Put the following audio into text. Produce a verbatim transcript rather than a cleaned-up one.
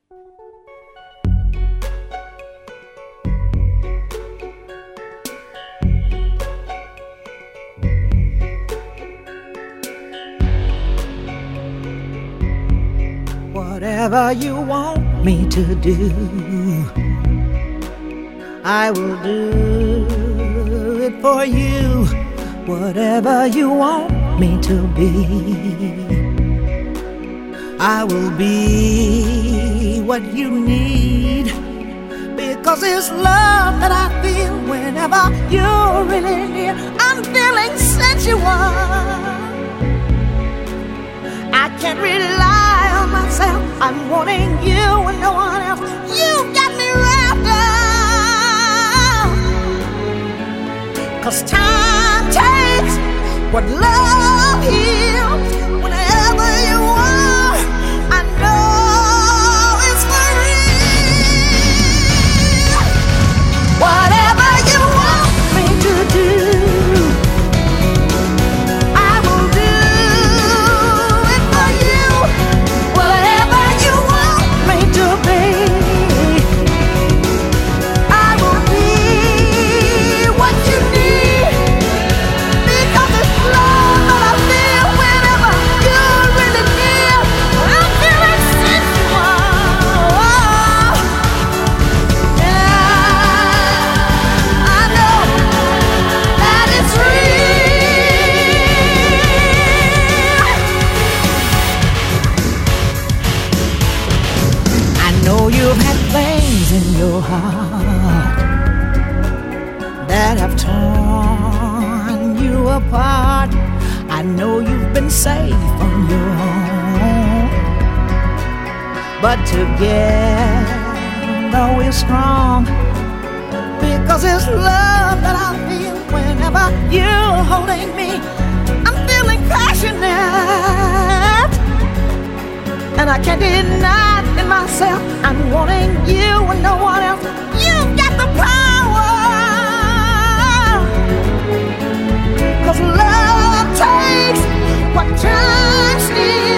Whatever you want me to do, I will do it for you. Whatever you want me to be, I will be what you need. Because it's love that I feel whenever you're really near. I'm feeling sensual. I can't rely on myself. I'm wanting you and no one else. You got me wrapped up. 'Cause time takes what love heals. Whenever you are, I know it's for real. Whatever you want me to do, your heart that have torn you apart. I know you've been safe on your own, but together we're strong. Because it's love that I feel whenever you're holding me. I'm feeling passionate, and I can't deny it in myself. I'm wanting you and no one else. You've got the power. 'Cause love takes what time steals.